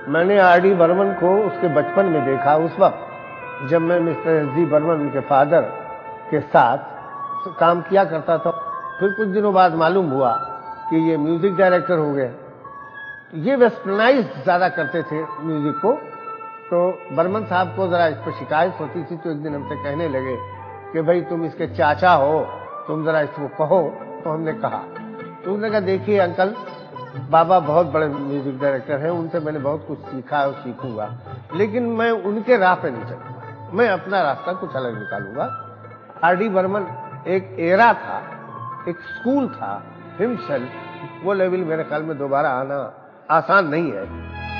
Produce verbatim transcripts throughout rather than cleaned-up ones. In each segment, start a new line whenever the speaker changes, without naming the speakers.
मैंने R D Burman को उसके बचपन में देखा, उस वक्त जब मैं मिस्टर एस डी बर्मन उनके फादर के साथ काम किया करता था। फिर कुछ दिनों बाद मालूम हुआ कि ये म्यूजिक डायरेक्टर हो गए। ये वेस्टर्नाइज ज़्यादा करते थे म्यूजिक को, तो बर्मन साहब को ज़रा इस पर शिकायत होती थी। तो एक दिन हमसे कहने लगे कि भाई तुम इसके चाचा हो, तुम ज़रा इसको कहो। तो हमने कहा, तो उसने कहा देखिए अंकल, बाबा बहुत बड़े म्यूजिक डायरेक्टर हैं, उनसे मैंने बहुत कुछ सीखा और सीखूंगा, लेकिन मैं उनके राह पे नहीं चलूंगा, मैं अपना रास्ता कुछ अलग निकालूंगा। आर डी बर्मन एक एरा था, एक स्कूल था हिमसेल्फ, वो लेवल मेरे ख्याल में दोबारा आना आसान नहीं है।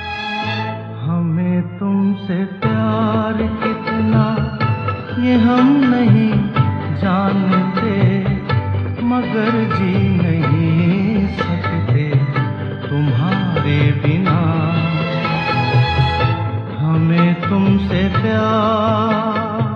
हमें तुमसे प्यार कितना ये हम नहीं जानते, मगर जी नहीं सकते तुम्हारे बिना। हमें तुमसे प्यार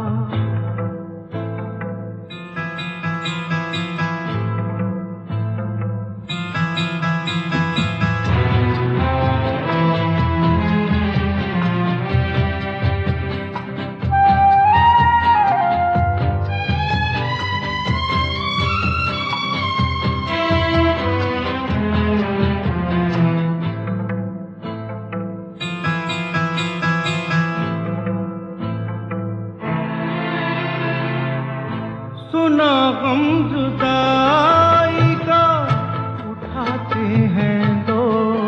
सुना गम जुदाई का उठाते हैं दो,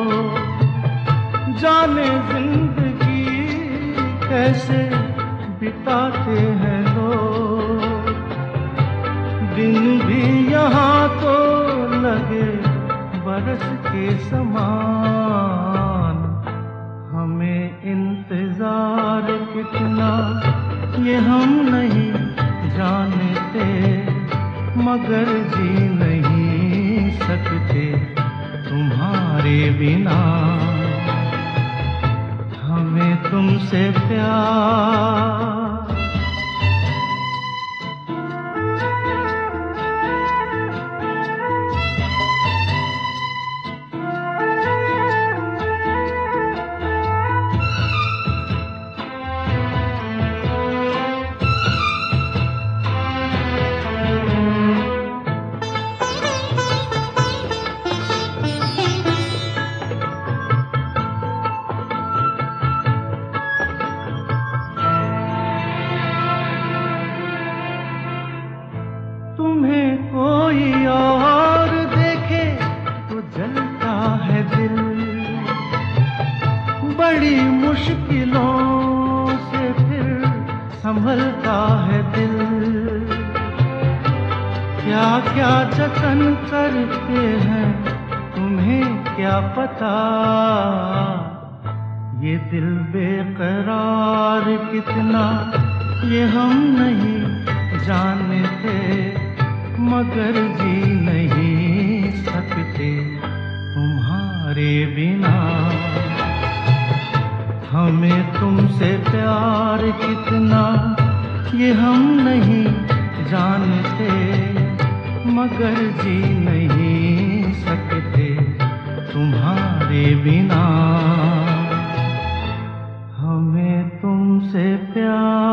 जाने जिंदगी कैसे बिताते हैं लोग। दिन भी यहाँ तो लगे बरस के समान, हमें इंतजार कितना ये हम नहीं जानते, मगर जी नहीं सकते तुम्हारे बिना। हमें तुमसे प्यार तुम्हें कोई और देखे तो जलता है दिल, बड़ी मुश्किलों से फिर संभलता है दिल। क्या क्या जतन करते हैं तुम्हें क्या पता, ये दिल बेकरार कितना ये हम नहीं जानते, मगर जी नहीं सकते तुम्हारे बिना। हमें तुमसे प्यार कितना ये हम नहीं जानते, मगर जी नहीं सकते तुम्हारे बिना। हमें तुमसे प्यार